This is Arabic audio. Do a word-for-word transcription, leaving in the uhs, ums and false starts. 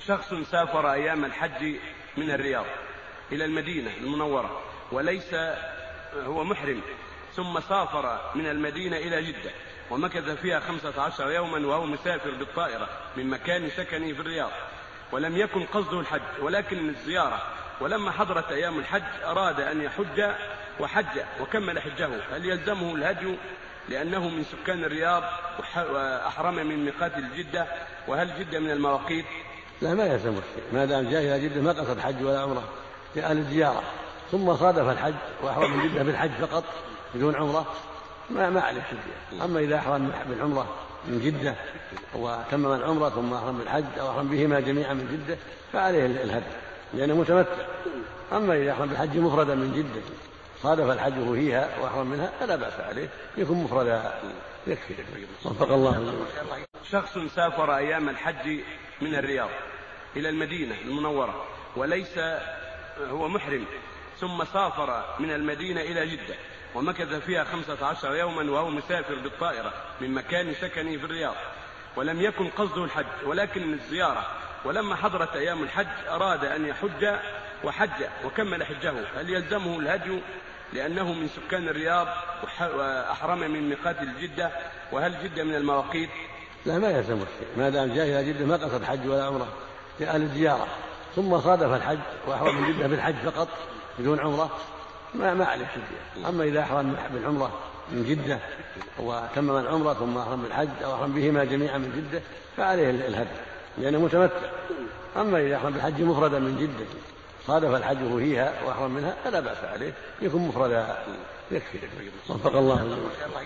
شخص سافر أيام الحج من الرياض إلى المدينة المنورة وليس هو محرم، ثم سافر من المدينة إلى جدة ومكث فيها خمسة عشر يوما وهو مسافر بالطائرة من مكان سكنه في الرياض، ولم يكن قصده الحج ولكن الزيارة، ولما حضرت أيام الحج أراد أن يحج وحج وكمل حجه، هل يلزمه الهدي لأنه من سكان الرياض وأحرم من ميقات الجدة؟ وهل جدة من المواقيت؟ لا، ما يلزمه شيء ما دام جاء إلى جدة ما قصد حج ولا عمرة، جاء للزيارة ثم صادف الحج وأحرم من جدة بالحج فقط بدون عمرة ما ما عليه شيء. أما إذا أحرم بالعمرة من جدة وتمم العمرة ثم أحرم بالحج أو أحرم بهما جميعا من جدة فعليه الهدي لأنه متمتع. أما إذا أحرم بالحج مفردا من جدة صادف الحج فيها وأحرم منها فلا بأس عليه، يكون مفردا يكفي. وفق الله. شخص سافر أيام الحج من الرياض إلى المدينة المنورة وليس هو محرم، ثم سافر من المدينة إلى جدة ومكث فيها خمسة عشر يوما وهو مسافر بالطائرة من مكان سكنه في الرياض، ولم يكن قصده الحج ولكن الزيارة، ولما حضرت أيام الحج أراد أن يحج وحج وكمل حجه، هل يلزمه الهدي لأنه من سكان الرياض وأحرم من ميقات الجدة؟ وهل جدة من المواقيت؟ لا، ما يلزمه شيء ما دام جاء إلى جدة ما قصد حج ولا عمرة، جاء للزيارة ثم صادف الحج وأحرم من جدة بالحج فقط بدون عمرة ما ما عليه شيء. أما إذا أحرم بالعمرة من جدة وتمم العمرة ثم أحرم بالحج أو أحرم بهما جميعا من جدة فعليه الهدي لأنه متمتع. أما إذا أحرم بالحج مفردا من جدة صادف الحج فيها وأحرم منها فلا بأس عليه، يكون مفردا يكفي. وفق الله.